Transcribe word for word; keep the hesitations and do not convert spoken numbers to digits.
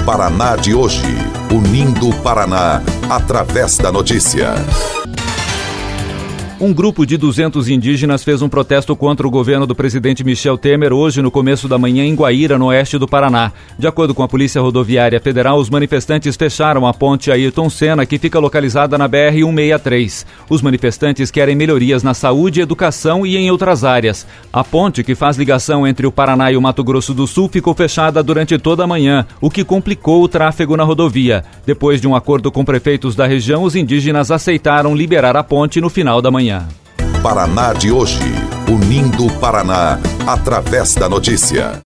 Paraná de hoje, unindo o Paraná através da notícia. Um grupo de duzentos indígenas fez um protesto contra o governo do presidente Michel Temer hoje no começo da manhã em Guaíra, no oeste do Paraná. De acordo com a Polícia Rodoviária Federal, os manifestantes fecharam a ponte Ayrton Senna, que fica localizada na B R cento e sessenta e três. Os manifestantes querem melhorias na saúde, educação e em outras áreas. A ponte, que faz ligação entre o Paraná e o Mato Grosso do Sul, ficou fechada durante toda a manhã, o que complicou o tráfego na rodovia. Depois de um acordo com prefeitos da região, os indígenas aceitaram liberar a ponte no final da manhã. Paraná de hoje, unindo o Paraná através da notícia.